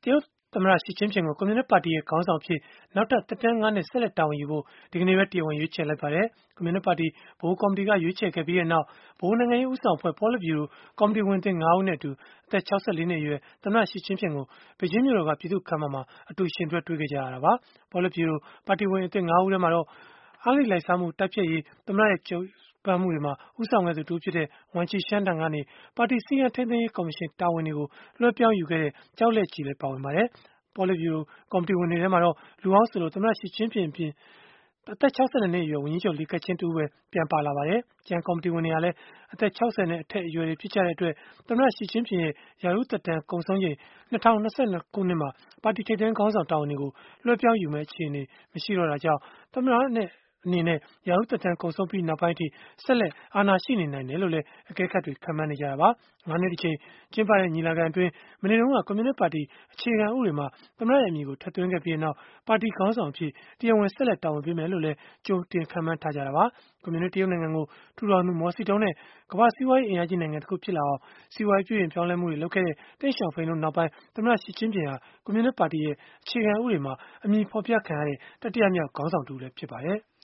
ရုတ်သမ္မတ Xi Jinping ကို ကွန်မြူနစ်ပါတီခေါင်းဆောင်အဖြစ် နောက်ထပ် သက်တမ်း 5 နှစ် ဆက်လက်တာဝန်ယူဖို့ ဒီကနေ့ပဲ တရားဝင် ရွေးချယ်လိုက်ပါတယ်။ ကွန်မြူနစ်ပါတီ ဗဟိုကော်မတီက ရွေးချယ်ခဲ့ပြီးနောက် ဗဟိုနိုင်ငံရေး ဦးဆောင်အဖွဲ့ ပေါလစ်ဗျူရို ကော်မတီဝင်သစ် ၅ ဦးနဲ့အတူ အသက် ၆၄ နှစ်အရွယ် သမ္မတ Xi Jinping ကို ဘေဂျင်းမြို့တော်က ပြည်သူ့ခန်းမမှာ အတူယှဉ်တွဲ တွေ့ခဲ့ကြရတာပါ။ ပေါလစ်ဗျူရို ပါတီဝင်အသစ် ၅ ဦးထဲမှာတော့ အဂတိလိုက်စားမှု တိုက်ဖျက်ရေး သမ္မတရဲ့ ကြိုးပမ်းမှုတွေမှာ ဦးဆောင်ခဲ့သူ တဦးဖြစ်တဲ့ Wang Qishan ထံကနေ ပါတီစည်းကမ်းထိန်းသိမ်းရေး ကော်မရှင် တာဝန်တွေကို လွဲှပြောင်းယူခဲ့တဲ့ Zhao Leji လည်း ပါဝင်ပါတယ်။ ပေါလစ်ဗျူရို ကော်မတီဝင်တွေထဲမှာတော့ လူဟောင်းဆိုလို့ သမ္မတ Xi Jinping အပြင် အသက် ၆၂ နှစ်အရွယ် ဝန်ကြီးချုပ် Li Keqiang တဦးပဲ ပြန်ပါလာပါတယ်။ ကျန်ကော်မတီဝင်တွေဟာလည်း အသက် ၆၀ နဲ့အထက် အရွယ်တွေ ဖြစ်ကြတဲ့အတွက် သမ္မတ Xi Jinping ရဲ့ ရာထူးသက်တမ်း ကုန်ဆုံးချိန် ၂၀၂၂ ခုနှစ်မှာ ပါတီထိပ်တန်းခေါင်းဆောင် တာဝန်တွေကို လွဲှပြောင်းယူမယ့် အခြေအနေ မရှိတော့တာကြောင့် သမ္မတအနေနဲ့ ရာထူးသက်တမ်း ကုန်ဆုံးပြီးနောက်ပိုင်းအထိ ဆက်လက် အာဏာရှိနေနိုင်တယ်လို့လည်း အကဲခတ်တွေ ခန့်မှန်းနေကြတာပါ။ 5 နှစ်တကြိမ် ကျင်းပတဲ့ ညီလာခံအတွင်း မနေ့တုန်းက ကွန်မြူနစ်ပါတီ အခြေခံဥပဒေမှာ သမ္မတရဲ့ အမည်ကို ထည့်သွင်းခဲ့ပြီးနောက် ပါတီခေါင်းဆောင်အဖြစ် တရားဝင် ဆက်လက် တာဝန်ပေးမယ်လို့လည်း ကြိုတင်ခန့်မှန်းထားကြတာပါ။ ကွန်မြူနစ်တရုတ်နိုင်ငံကို ထူထောင်သူ မော်စီတုန်းနဲ့ ကမ္ဘာ့စီးပွားရေး အင်အားကြီး နိုင်ငံတခု ဖြစ်လာအောင် စီးပွားရေး ပြုပြင်ပြောင်းလဲမှုတွေ လုပ်ခဲ့တဲ့ Deng Xiaoping တို့နောက်ပိုင်း သမ္မတ Xi Jinping ဟာ ကွန်မြူနစ်ပါတီရဲ့ အခြေခံဥပဒေမှာ အမည်ဖော်ပြခံရတဲ့ တတိယမြောက် ခေါင်းဆောင်တဦးလည်း ဖြစ်ပါတယ်။